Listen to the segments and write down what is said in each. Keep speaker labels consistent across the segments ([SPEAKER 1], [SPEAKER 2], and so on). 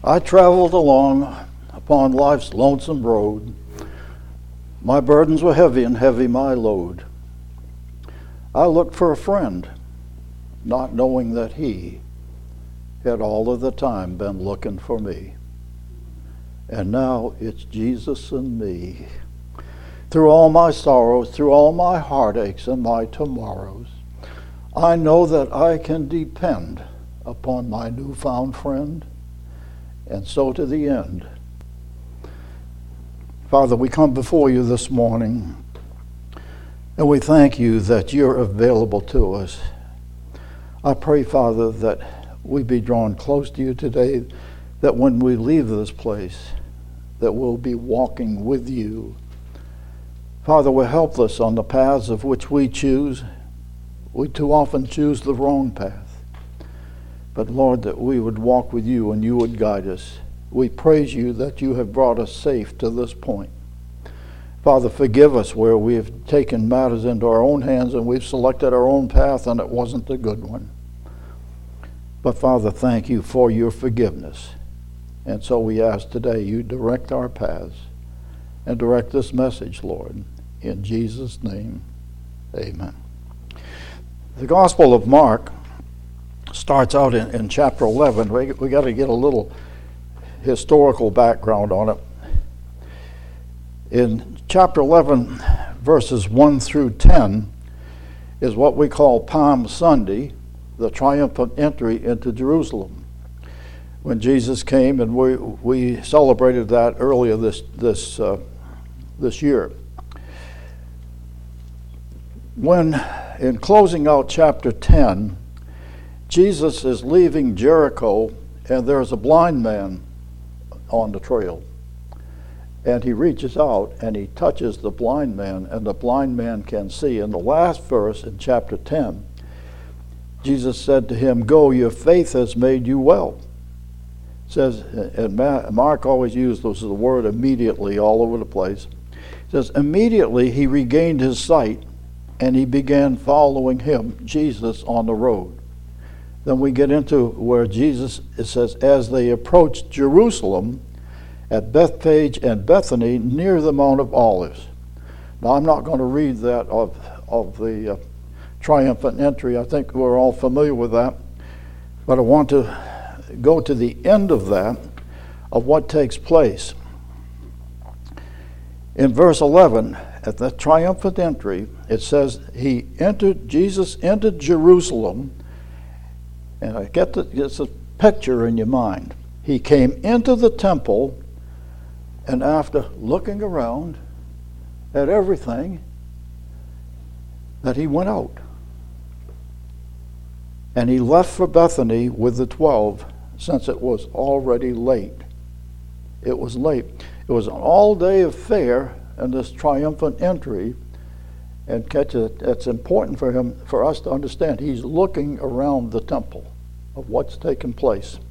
[SPEAKER 1] I traveled along upon life's lonesome road. My burdens were heavy and heavy my load. I looked for a friend, not knowing that he had all of the time been looking for me. And now it's Jesus and me. Through all my sorrows, through all my heartaches and my tomorrows, I know that I can depend upon my newfound friend, and so to the end. Father, we come before you this morning, and we thank you that you're available to us. I pray, Father, that we be drawn close to you today, that when we leave this place, that we'll be walking with you. Father, we're helpless on the paths of which we choose. We too often choose the wrong path. But Lord, that we would walk with you and you would guide us. We praise you that you have brought us safe to this point. Father, forgive us where we have taken matters into our own hands and we've selected our own path and it wasn't a good one. But Father, thank you for your forgiveness. And so we ask today you direct our paths and direct this message, Lord. In Jesus' name, amen. The Gospel of Mark starts out in chapter 11. We got to get a little historical background on it. In chapter 11, verses 1 through 10, is what we call Palm Sunday, the triumphant entry into Jerusalem. When Jesus came, and we celebrated that earlier this year. When, in closing out chapter 10, Jesus is leaving Jericho, and there's a blind man on the trail. And he reaches out and he touches the blind man, and the blind man can see. In the last verse in chapter 10, Jesus said to him, "Go, your faith has made you well." It says, and Mark always uses the word immediately all over the place. It says, immediately he regained his sight and he began following him, Jesus, on the road. Then we get into where Jesus, it says, as they approached Jerusalem at Bethphage and Bethany near the Mount of Olives. Now I'm not going to read that of the triumphant entry. I think we're all familiar with that. But I want to go to the end of that, of what takes place. In verse 11, at the triumphant entry, it says, Jesus entered Jerusalem, and I get it's a picture in your mind. He came into the temple, and after looking around at everything, that he went out. And he left for Bethany with the 12, since it was already late. It was late. It was an all-day affair in this triumphant entry. And catch it, it's important for us to understand. He's looking around the temple of what's taken place.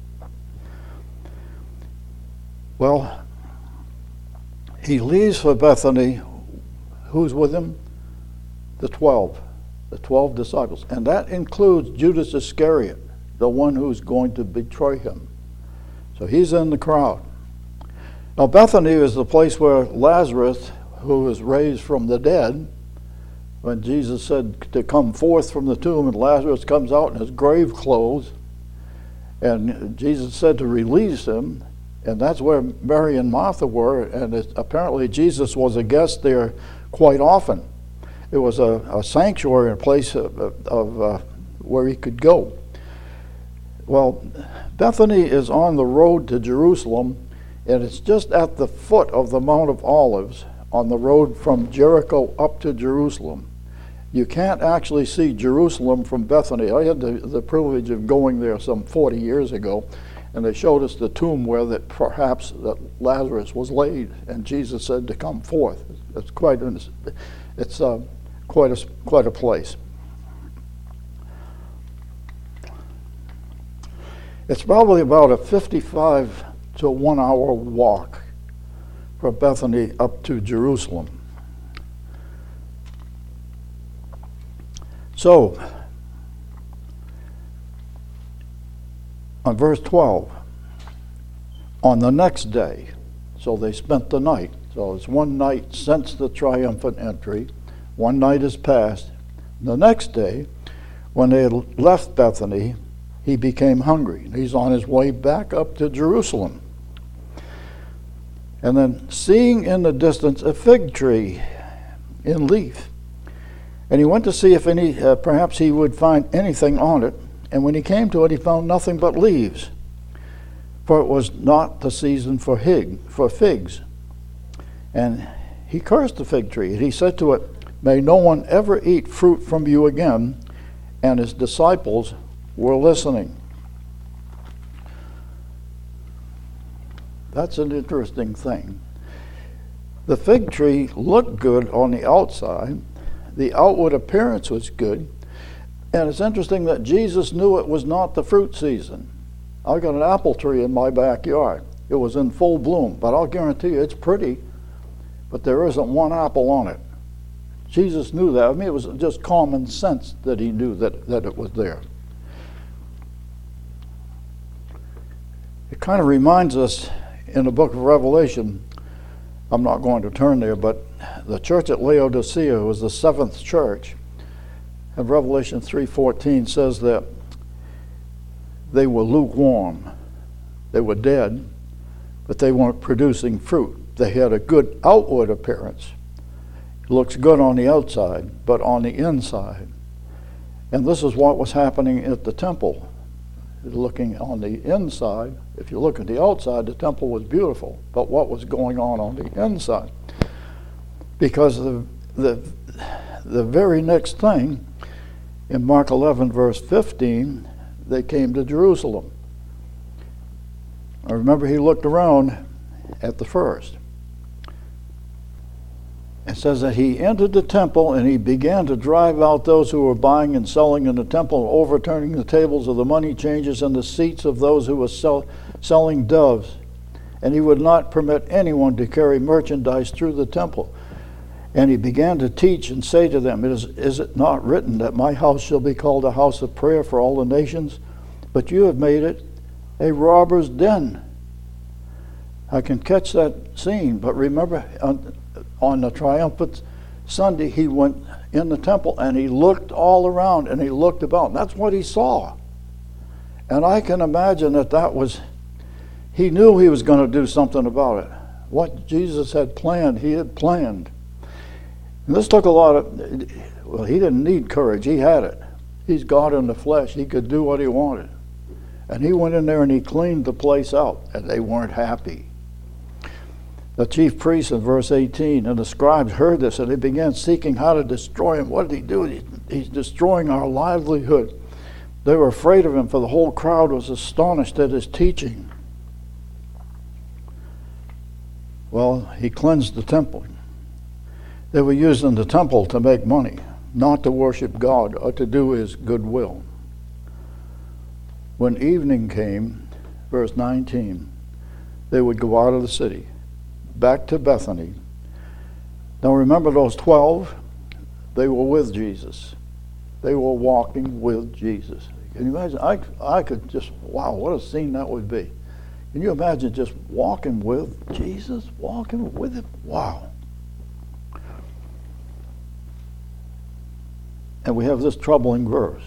[SPEAKER 1] Well, he leaves for Bethany. Who's with him? The 12 disciples. And that includes Judas Iscariot, the one who's going to betray him. So he's in the crowd. Now Bethany is the place where Lazarus, who was raised from the dead, when Jesus said to come forth from the tomb, and Lazarus comes out in his grave clothes, and Jesus said to release him, and that's where Mary and Martha were, and apparently Jesus was a guest there quite often. It was a sanctuary, a place of where he could go. Well, Bethany is on the road to Jerusalem, and it's just at the foot of the Mount of Olives on the road from Jericho up to Jerusalem. You can't actually see Jerusalem from Bethany. I had the privilege of going there some 40 years ago, and they showed us the tomb where perhaps that Lazarus was laid, and Jesus said to come forth. It's quite a place. It's probably about a 55 to 1 hour walk from Bethany up to Jerusalem. So, on verse 12, on the next day. So they spent the night. So it's one night since the triumphant entry. One night has passed. The next day, when they had left Bethany, he became hungry. He's on his way back up to Jerusalem. And then, seeing in the distance a fig tree in leaf, and he went to see if perhaps he would find anything on it. And when he came to it, he found nothing but leaves, for it was not the season for figs. And he cursed the fig tree, and he said to it, "May no one ever eat fruit from you again." And his disciples were listening. That's an interesting thing. The fig tree looked good on the outside. The outward appearance was good. And it's interesting that Jesus knew it was not the fruit season. I got an apple tree in my backyard. It was in full bloom, but I'll guarantee you it's pretty, but there isn't one apple on it. Jesus knew that. I mean, it was just common sense that he knew that it was there. It kind of reminds us in the book of Revelation, I'm not going to turn there, but the church at Laodicea was the seventh church. And Revelation 3:14 says that they were lukewarm. They were dead, but they weren't producing fruit. They had a good outward appearance. It looks good on the outside, but on the inside. And this is what was happening at the temple. Looking on the inside, if you look at the outside, the temple was beautiful, but what was going on the inside? Because the very next thing, in Mark 11, verse 15, they came to Jerusalem. I remember he looked around at the first. It says that he entered the temple and he began to drive out those who were buying and selling in the temple, overturning the tables of the money changers and the seats of those who were selling doves. And he would not permit anyone to carry merchandise through the temple. And he began to teach and say to them, Is it not written that my house shall be called a house of prayer for all the nations? But you have made it a robber's den. I can catch that scene, but remember, on the triumphant Sunday, he went in the temple and he looked all around and he looked about. And that's what he saw. And I can imagine that was, he knew he was going to do something about it. What Jesus had planned, he had planned. And this took a lot of, well, he didn't need courage. He had it. He's God in the flesh. He could do what he wanted. And he went in there and he cleaned the place out, and they weren't happy. The chief priests in verse 18 and the scribes heard this, and they began seeking how to destroy him. What did he do? He's destroying our livelihood. They were afraid of him, for the whole crowd was astonished at his teaching. Well, he cleansed the temple. They were using the temple to make money, not to worship God or to do his good will. When evening came, verse 19, they would go out of the city, back to Bethany. Now remember those 12? They were with Jesus. They were walking with Jesus. Can you imagine? I could just, wow, what a scene that would be. Can you imagine just walking with Jesus? Walking with him? Wow. And we have this troubling verse.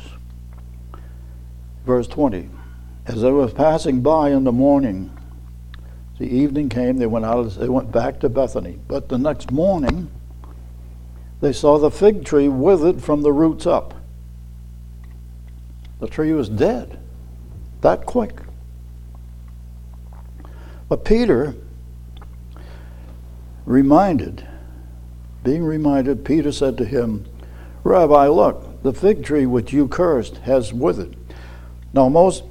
[SPEAKER 1] Verse 20. As they were passing by in the morning, the evening came, they went back to Bethany. But the next morning, they saw the fig tree withered from the roots up. The tree was dead that quick. But Peter, being reminded, Peter said to him, Rabbi, look, the fig tree which you cursed has withered. Now most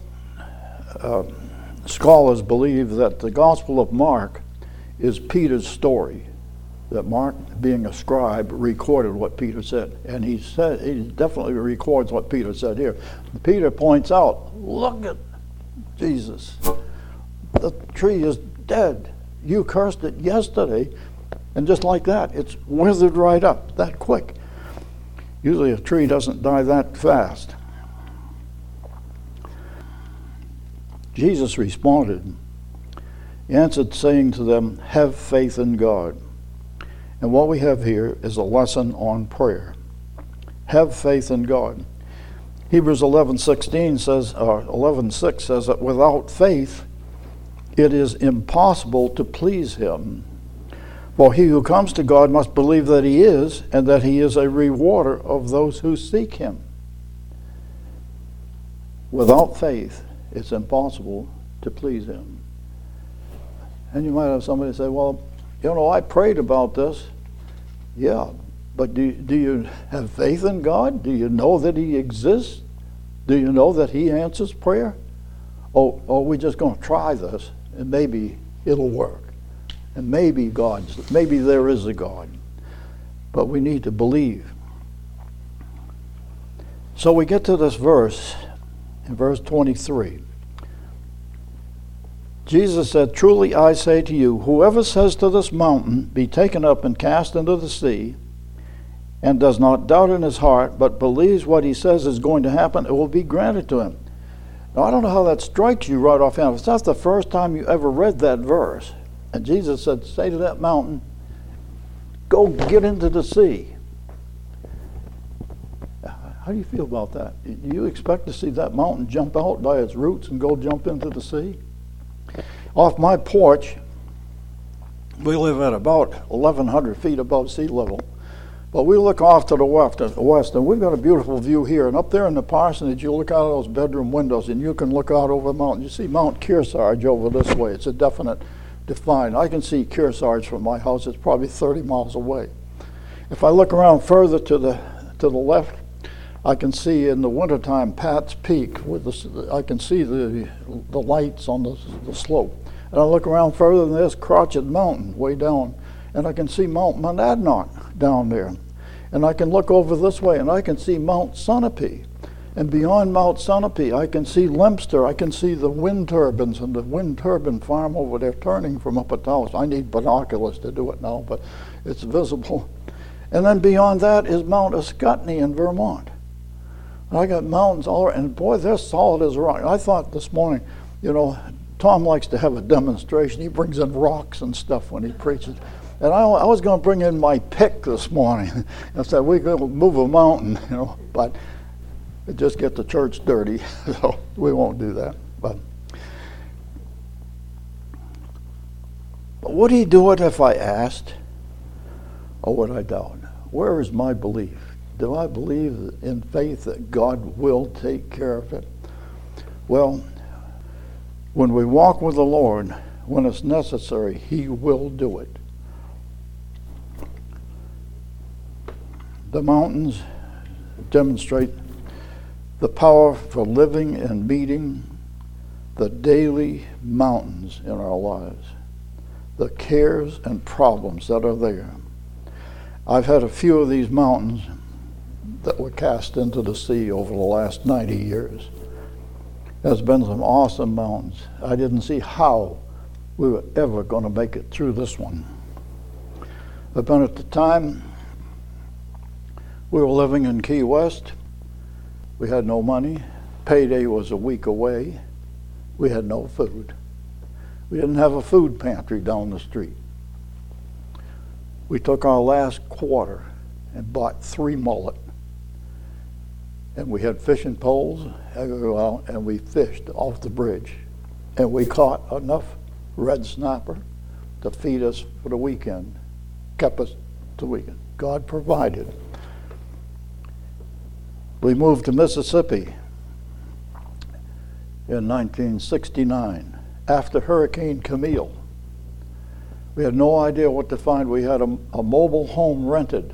[SPEAKER 1] scholars believe that the Gospel of Mark is Peter's story, that Mark, being a scribe, recorded what Peter said. And he definitely records what Peter said here. Peter points out, look at Jesus. The tree is dead. You cursed it yesterday, and just like that, it's withered right up, that quick. Usually a tree doesn't die that fast. Jesus responded He answered, saying to them, have faith in God. And what we have here is a lesson on prayer. Have faith in God. Hebrews 11:16 says, or 11:6 says that without faith it is impossible to please him. For he who comes to God must believe that he is, and that he is a rewarder of those who seek him. Without faith, it's impossible to please him. And you might have somebody say, well, I prayed about this. Yeah, but do you have faith in God? Do you know that he exists? Do you know that he answers prayer? Oh, we're just going to try this, and maybe it'll work. And maybe there is a God. But we need to believe. So we get to this verse, in verse 23. Jesus said, truly I say to you, whoever says to this mountain, be taken up and cast into the sea, and does not doubt in his heart, but believes what he says is going to happen, it will be granted to him. Now, I don't know how that strikes you right offhand. If that's the first time you ever read that verse, and Jesus said, say to that mountain, go get into the sea. How do you feel about that? Do you expect to see that mountain jump out by its roots and go jump into the sea? Off my porch, we live at about 1,100 feet above sea level. But we look off to the west, and we've got a beautiful view here. And up there in the parsonage, you look out of those bedroom windows, and you can look out over the mountain. You see Mount Kearsarge over this way. It's a defined. I can see Kearsarge from my house. It's probably 30 miles away. If I look around further to the left, I can see in the wintertime Pat's Peak. I can see the lights on the slope. And I look around further than this, Crotched Mountain way down, and I can see Mount Monadnock down there. And I can look over this way, and I can see Mount Sunapee. And beyond Mount Sunapee, I can see Lemster. I can see the wind turbines and the wind turbine farm over there turning from up at the house. I need binoculars to do it now, but it's visible. And then beyond that is Mount Ascutney in Vermont. And I got mountains all around, and boy, they're solid as rock. I thought this morning, Tom likes to have a demonstration. He brings in rocks and stuff when he preaches. And I was going to bring in my pick this morning. I said, we're going to move a mountain, but it just get the church dirty, so we won't do that. But would he do it if I asked? Or would I doubt? Where is my belief? Do I believe in faith that God will take care of it? Well, when we walk with the Lord, when it's necessary, he will do it. The mountains demonstrate the power for living and meeting the daily mountains in our lives, the cares and problems that are there. I've had a few of these mountains that were cast into the sea over the last 90 years. There's been some awesome mountains. I didn't see how we were ever going to make it through this one. But at the time, we were living in Key West. We had no money. Payday was a week away. We had no food. We didn't have a food pantry down the street. We took our last quarter and bought 3 mullet. And we had fishing poles, and we fished off the bridge. And we caught enough red snapper to feed us for the weekend, kept us the weekend. God provided. We moved to Mississippi in 1969 after Hurricane Camille. We had no idea what to find. We had a mobile home rented.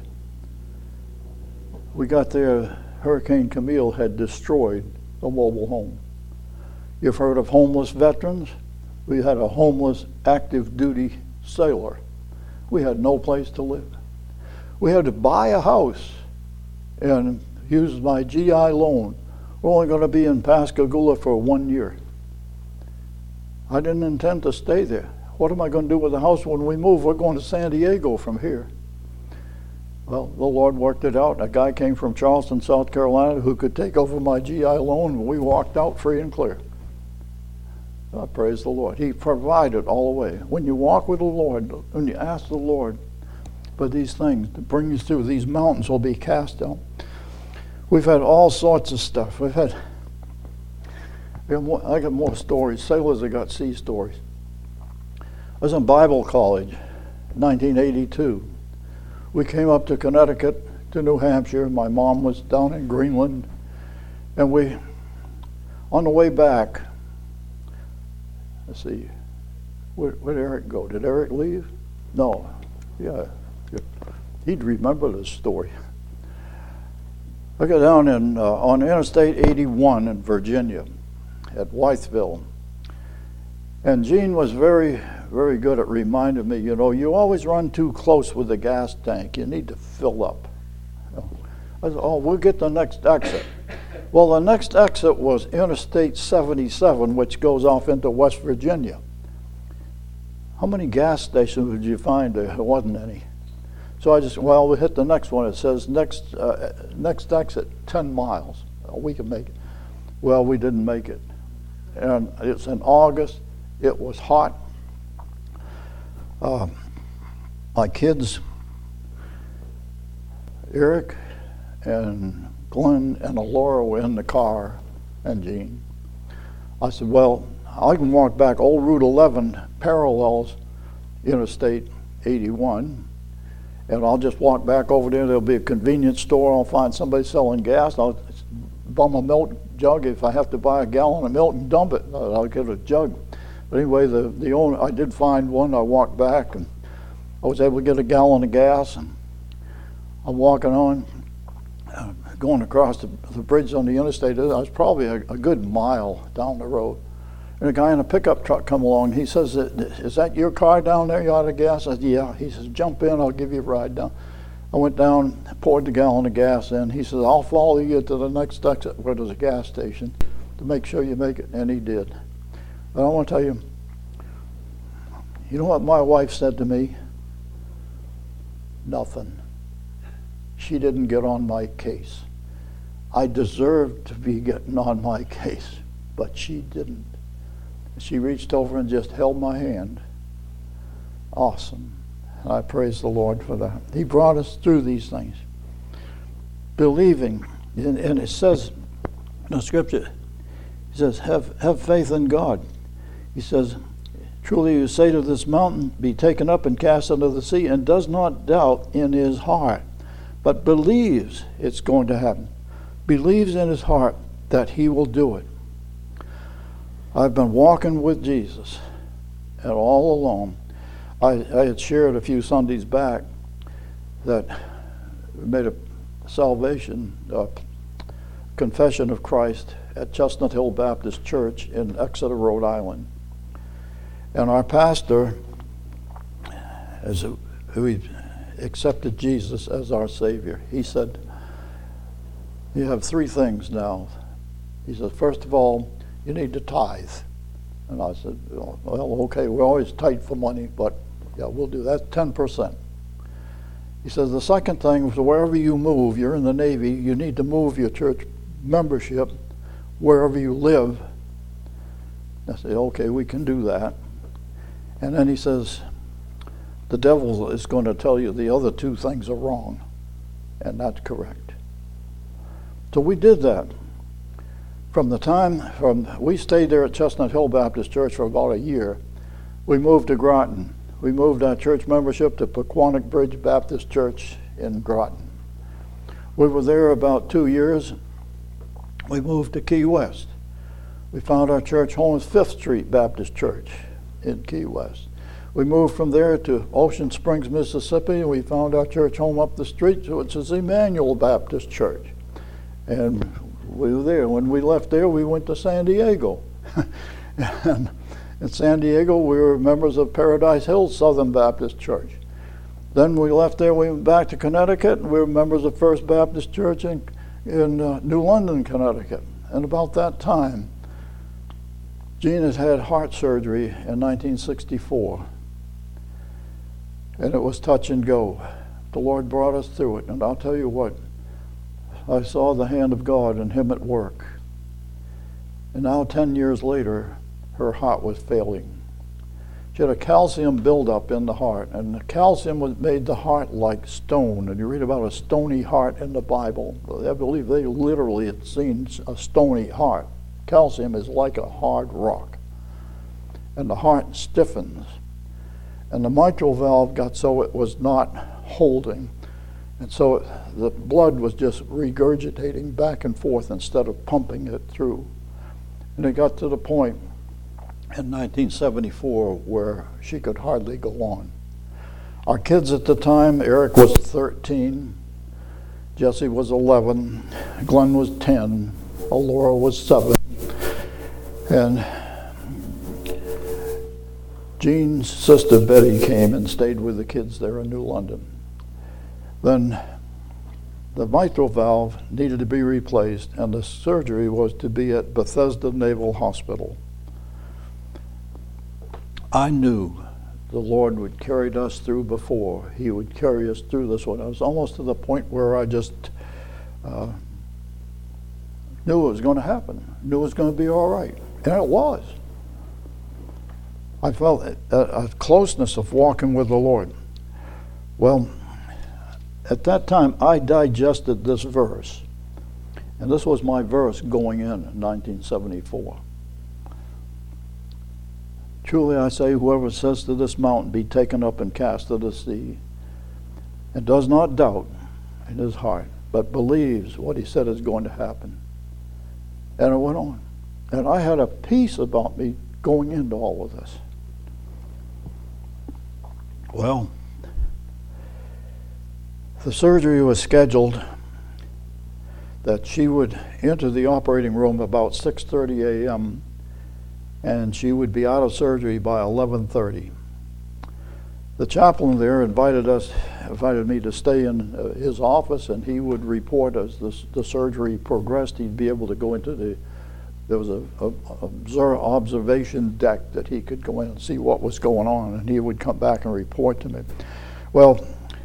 [SPEAKER 1] We got there, Hurricane Camille had destroyed the mobile home. You've heard of homeless veterans? We had a homeless active duty sailor. We had no place to live. We had to buy a house and use my GI loan. We're only going to be in Pascagoula for 1 year. I didn't intend to stay there. What am I going to do with the house when we move? We're going to San Diego from here. Well, the Lord worked it out. A guy came from Charleston, South Carolina, who could take over my GI loan, and we walked out free and clear. I praise the Lord. He provided all the way. When you walk with the Lord, when you ask the Lord for these things to bring you through, these mountains will be cast down. We've had all sorts of stuff. I got more stories. Sailors have got sea stories. I was in Bible college, 1982. We came up to Connecticut, to New Hampshire. My mom was down in Greenland. And on the way back, let's see, where'd Eric go? Did Eric leave? No. Yeah. He'd remember this story. I got down on Interstate 81 in Virginia at Wytheville. And Gene was very, very good at reminding me, you always run too close with the gas tank. You need to fill up. I said, we'll get the next exit. Well, the next exit was Interstate 77, which goes off into West Virginia. How many gas stations would you find? There wasn't any. So I just, we hit the next one. It says next exit, 10 miles. We can make it. Well, we didn't make it. And it's in August. It was hot. My kids, Eric and Glenn and Laura, were in the car, and Gene. I said, well, I can walk back. Old Route 11 parallels Interstate 81, and I'll just walk back over there. There'll be a convenience store. I'll find somebody selling gas. I'll bum a milk jug. If I have to buy a gallon of milk and dump it, I'll get a jug. But anyway, the owner, I did find one. I walked back, and I was able to get a gallon of gas. And I'm walking on, going across the bridge on the interstate. I was probably a good mile down the road. And a guy in a pickup truck come along. He says, is that your car down there? You out of gas? I said, yeah. He says, jump in. I'll give you a ride down. I went down, poured the gallon of gas in. He says, I'll follow you to the next exit where there's a gas station to make sure you make it. And he did. But I want to tell you, you know what my wife said to me? Nothing. She didn't get on my case. I deserved to be getting on my case, but she didn't. She reached over and just held my hand. Awesome. And I praise the Lord for that. He brought us through these things. Believing, and it says in the scripture, he says, have faith in God. He says, truly you say to this mountain, be taken up and cast into the sea, and does not doubt in his heart, but believes it's going to happen. Believes in his heart that he will do it. I've been walking with Jesus, and all along, I had shared a few Sundays back that we made a salvation confession of Christ at Chestnut Hill Baptist Church in Exeter, Rhode Island. And our pastor, who accepted Jesus as our Savior, he said, you have three things now. He said, first of all, you need to tithe. And I said, well, okay, we're always tight for money, but yeah, we'll do that, 10%. He says, the second thing is wherever you move, you're in the Navy, you need to move your church membership wherever you live. I said, okay, we can do that. And then he says, the devil is going to tell you the other two things are wrong. And that's correct. So we did that. We stayed there at Chestnut Hill Baptist Church for about a year. We moved to Groton. We moved our church membership to Pequannock Bridge Baptist Church in Groton. We were there about 2 years. We moved to Key West. We found our church home at 5th Street Baptist Church in Key West. We moved from there to Ocean Springs, Mississippi, and we found our church home up the street, which is Emmanuel Baptist Church. And we were there. When we left there, we went to San Diego. And in San Diego, we were members of Paradise Hills Southern Baptist Church. Then we left there, we went back to Connecticut, and we were members of First Baptist Church in New London, Connecticut. And about that time, Gene had heart surgery in 1964. And it was touch and go. The Lord brought us through it. And I'll tell you what, I saw the hand of God and him at work. And now 10 years later, her heart was failing. She had a calcium buildup in the heart, and the calcium made the heart like stone. And you read about a stony heart in the Bible. I believe they literally had seen a stony heart. Calcium is like a hard rock. And the heart stiffens. And the mitral valve got so it was not holding. And so the blood was just regurgitating back and forth instead of pumping it through. And it got to the point in 1974 where she could hardly go on. Our kids at the time, Eric was 13, Jesse was 11, Glenn was 10, Laura was 7, and Jean's sister Betty came and stayed with the kids there in New London. Then the mitral valve needed to be replaced, and the surgery was to be at Bethesda Naval Hospital. I knew the Lord would carry us through before. He would carry us through this one. I was almost to the point where I just knew it was going to happen, knew it was going to be all right, and it was. I felt a closeness of walking with the Lord. Well, at that time, I digested this verse, and this was my verse going in 1974. Truly I say, whoever says to this mountain, be taken up and cast into the sea, and does not doubt in his heart, but believes what he said is going to happen. And it went on. And I had a peace about me going into all of this. Well, the surgery was scheduled that she would enter the operating room about 6:30 a.m. and she would be out of surgery by 11:30. The chaplain there invited me to stay in his office, and he would report as the surgery progressed. He'd be able to go into there was a observation deck that he could go in and see what was going on, and he would come back and report to me. Well,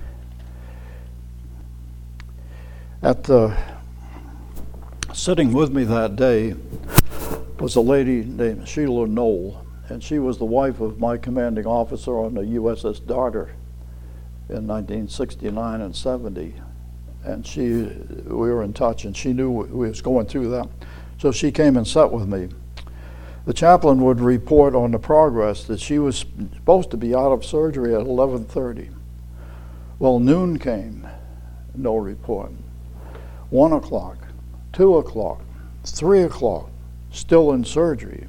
[SPEAKER 1] sitting with me that day was a lady named Sheila Knoll, and she was the wife of my commanding officer on the USS Darter in 1969 and 70. And we were in touch, and she knew we was going through that. So she came and sat with me. The chaplain would report on the progress that she was supposed to be out of surgery at 11:30. Well, noon came, no report. 1 o'clock, 2 o'clock, 3 o'clock, still in surgery.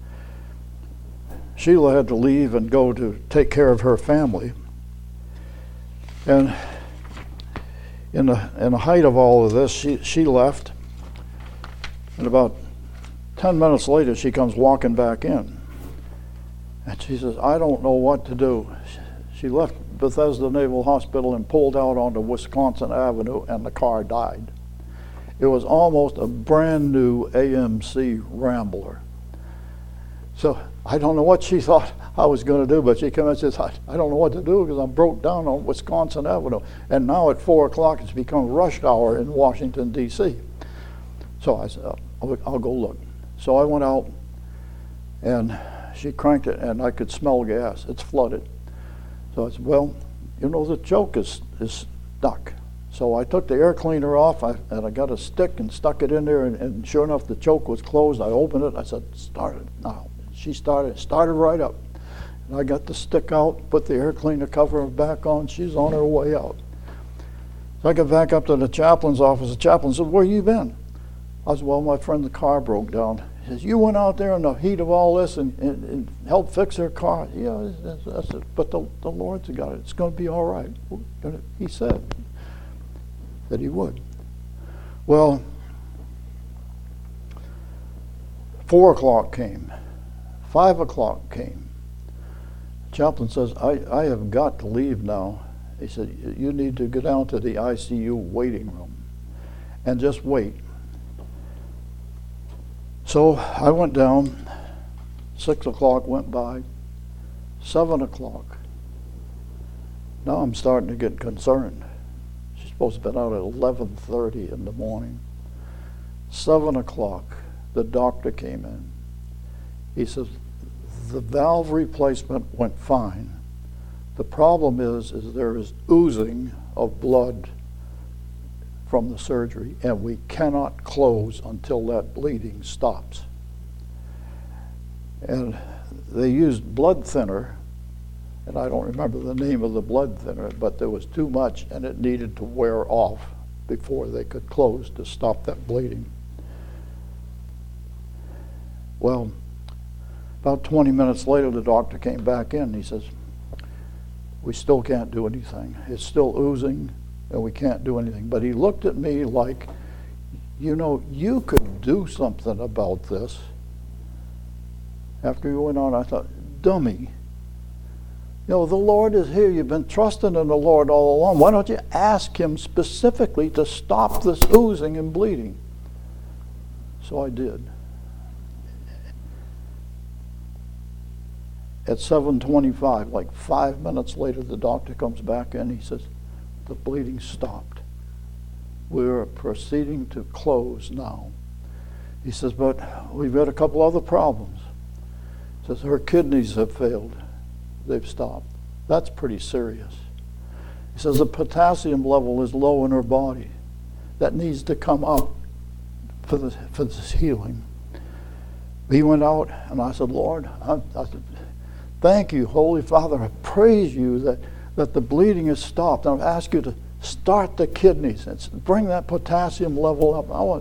[SPEAKER 1] Sheila had to leave and go to take care of her family. And in the height of all of this, she left. And about 10 minutes later, she comes walking back in. And she says, I don't know what to do. She left Bethesda Naval Hospital and pulled out onto Wisconsin Avenue, and the car died. It was almost a brand new AMC Rambler. So I don't know what she thought I was going to do, but she came and says, I don't know what to do because I'm broke down on Wisconsin Avenue. And now at 4 o'clock, it's become rush hour in Washington, D.C. So I said, I'll go look. So I went out, and she cranked it, and I could smell gas. It's flooded. So I said, well, you know, the choke is stuck. So I took the air cleaner off, and I got a stick and stuck it in there, and sure enough, the choke was closed. I opened it. I said, start it now. She started right up. And I got the stick out, put the air cleaner cover back on. She's on her way out. So I got back up to the chaplain's office. The chaplain said, where you been? I said, well, my friend's car broke down. He says, you went out there in the heat of all this and helped fix her car? Yeah, that's it. But the Lord's got it. It's going to be all right. He said that he would. Well, 4 o'clock came. 5 o'clock came. The chaplain says, I have got to leave now. He said, you need to go down to the ICU waiting room and just wait. So I went down. 6 o'clock went by. 7 o'clock. Now I'm starting to get concerned. She's supposed to have been out at 11:30 in the morning. 7 o'clock, the doctor came in. He says, The valve replacement went fine. The problem is there is oozing of blood from the surgery, and we cannot close until that bleeding stops. And they used blood thinner, and I don't remember the name of the blood thinner, but there was too much and it needed to wear off before they could close to stop that bleeding. Well, about 20 minutes later, the doctor came back in and he says, we still can't do anything. It's still oozing and we can't do anything. But he looked at me like, you could do something about this. After he went on, I thought, dummy. The Lord is here. You've been trusting in the Lord all along. Why don't you ask him specifically to stop this oozing and bleeding? So I did. At 7:25, like 5 minutes later, the doctor comes back in. He says, the bleeding stopped. We're proceeding to close now. He says, but we've got a couple other problems. He says, her kidneys have failed. They've stopped. That's pretty serious. He says, the potassium level is low in her body. That needs to come up for this healing. He went out, and I said, Lord, I said, thank you, Holy Father. I praise you that the bleeding has stopped. And I've asked you to start the kidneys and bring that potassium level up.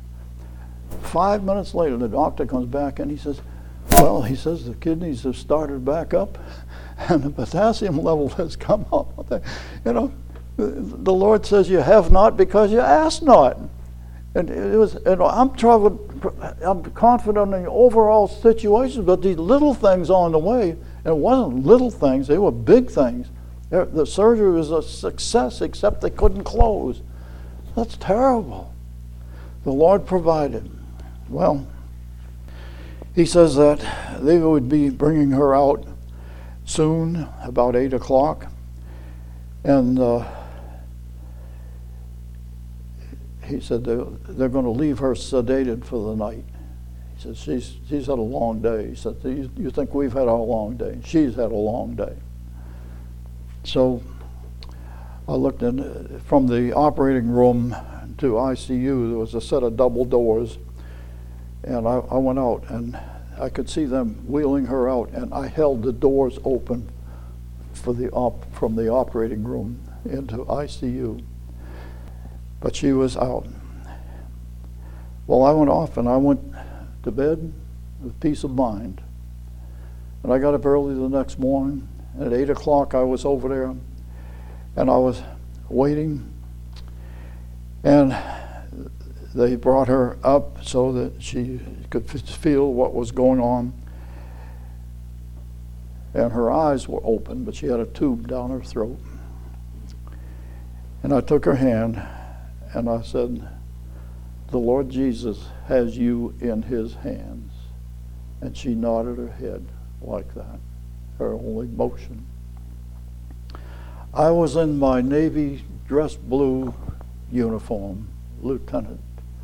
[SPEAKER 1] 5 minutes later, the doctor comes back and he says, the kidneys have started back up and the potassium level has come up. The Lord says you have not because you ask not. And it was, I'm confident in the overall situation, but these little things on the way, and it wasn't little things, they were big things. The surgery was a success, except they couldn't close. That's terrible. The Lord provided. Well, he says that they would be bringing her out soon, about 8 o'clock, and he said they're going to leave her sedated for the night. He said, she's had a long day. He said, you think we've had a long day? She's had a long day. So I looked in, from the operating room to ICU, there was a set of double doors. And I went out and I could see them wheeling her out, and I held the doors open from the operating room into ICU. But she was out. Well, I went off and I went to bed with peace of mind. And I got up early the next morning, and at 8 o'clock I was over there, and I was waiting, and they brought her up so that she could feel what was going on. And her eyes were open, but she had a tube down her throat. And I took her hand, and I said, the Lord Jesus has you in his hands. And she nodded her head like that, her only motion. I was in my Navy dress blue uniform, lieutenant.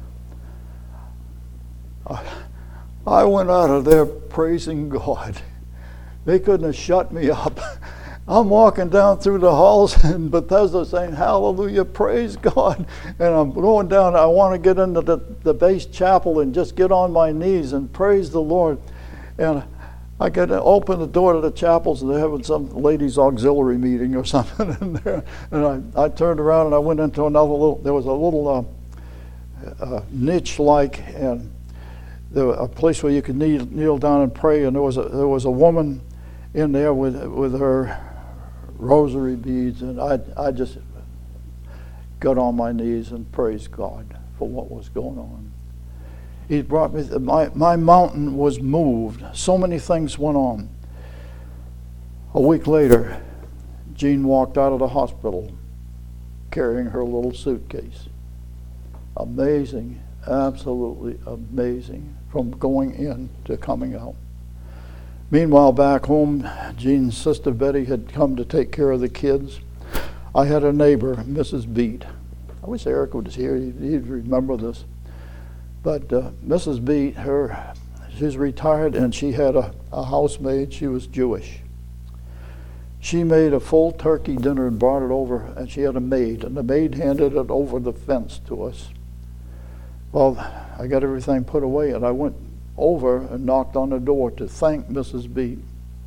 [SPEAKER 1] I went out of there praising God. They couldn't have shut me up. I'm walking down through the halls in Bethesda saying, hallelujah, praise God. And I'm going down, I want to get into the base chapel and just get on my knees and praise the Lord. And I get to open the door to the chapels, and they're having some ladies' auxiliary meeting or something in there. And I turned around and I went into another there was a little niche-like, and there was a place where you could kneel down and pray, and there was a woman in there with her rosary beads, and I just got on my knees and praised God for what was going on. He brought me, my mountain was moved. So many things went on. A week later, Jean walked out of the hospital carrying her little suitcase. Amazing, absolutely amazing, from going in to coming out. Meanwhile, back home, Jean's sister Betty had come to take care of the kids. I had a neighbor, Mrs. Beat. I wish Eric was here, he'd remember this. But Mrs. Beat, She's retired, and she had a housemaid. She was Jewish. She made a full turkey dinner and brought it over, and she had a maid, and the maid handed it over the fence to us. Well, I got everything put away, and I went over and knocked on the door to thank Mrs. B.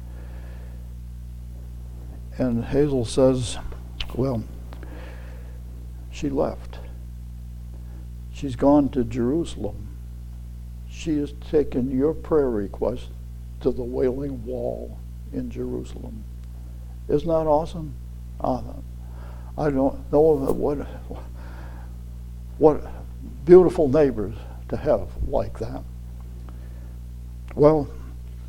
[SPEAKER 1] And Hazel says, well, she left. She's gone to Jerusalem. She has taken your prayer request to the Wailing Wall in Jerusalem. Isn't that awesome? I don't know what beautiful neighbors to have like that. Well,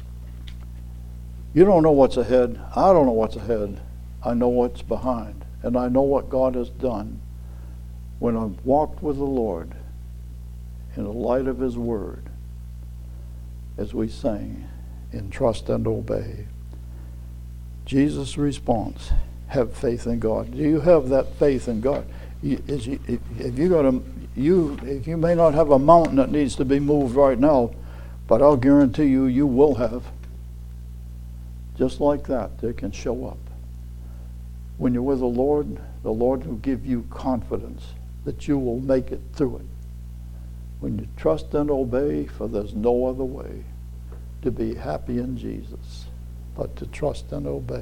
[SPEAKER 1] you don't know what's ahead. I don't know what's ahead. I know what's behind. And I know what God has done when I've walked with the Lord in the light of His Word, as we sang in Trust and Obey. Jesus' response, have faith in God. Do you have that faith in God? If you may not have a mountain that needs to be moved right now, but I'll guarantee you, you will have. Just like that, they can show up. When you're with the Lord will give you confidence that you will make it through it. When you trust and obey, for there's no other way to be happy in Jesus but to trust and obey.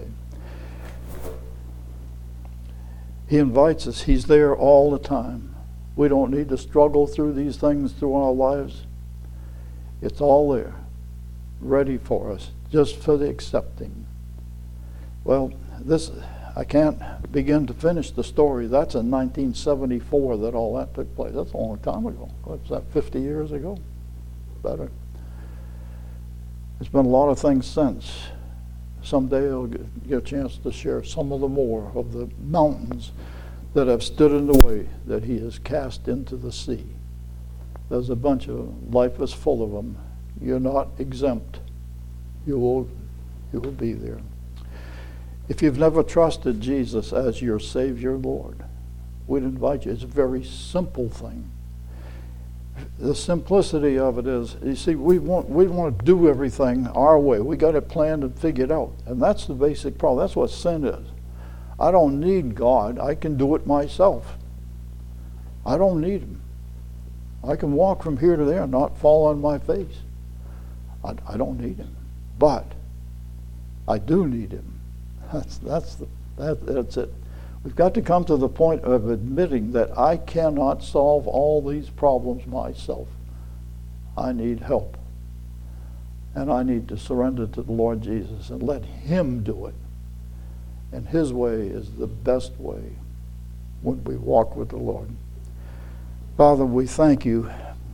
[SPEAKER 1] He invites us. He's there all the time. We don't need to struggle through these things through our lives. It's all there, ready for us, just for the accepting. Well, I can't begin to finish the story. That's in 1974 that all that took place. That's a long time ago. What's that, 50 years ago? Better. There's been a lot of things since. Someday I'll get a chance to share some of the more of the mountains that have stood in the way that He has cast into the sea. There's a bunch of, life is full of them. You're not exempt. You will be there. If you've never trusted Jesus as your Savior, Lord, we'd invite you. It's a very simple thing. The simplicity of it is, you see, we want to do everything our way. We got it planned and figured out. And that's the basic problem. That's what sin is. I don't need God. I can do it myself. I don't need Him. I can walk from here to there and not fall on my face. I don't need Him. But I do need Him. That's it. We've got to come to the point of admitting that I cannot solve all these problems myself. I need help. And I need to surrender to the Lord Jesus and let Him do it. And His way is the best way when we walk with the Lord. Father, we thank You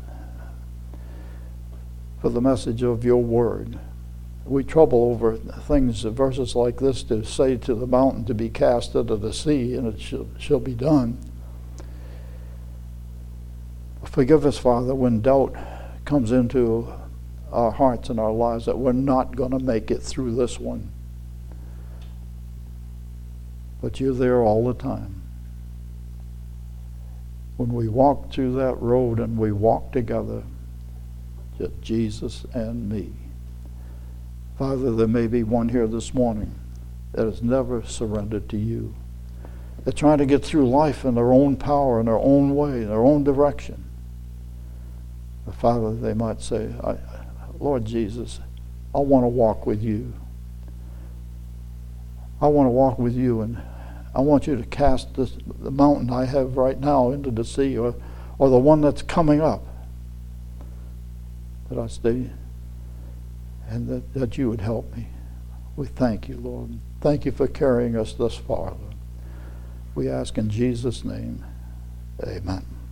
[SPEAKER 1] for the message of Your Word. We trouble over things, verses like this, to say to the mountain to be cast into the sea, and it shall be done. Forgive us, Father, when doubt comes into our hearts and our lives that we're not going to make it through this one. But You're there all the time. When we walk through that road and we walk together, just Jesus and me. Father, there may be one here this morning that has never surrendered to You. They're trying to get through life in their own power, in their own way, in their own direction. But Father, they might say, Lord Jesus, I want to walk with You. I want to walk with You, and I want You to cast the mountain I have right now into the sea, or the one that's coming up. That I stay, and that You would help me. We thank You, Lord. Thank You for carrying us thus far, Lord. We ask in Jesus' name, amen.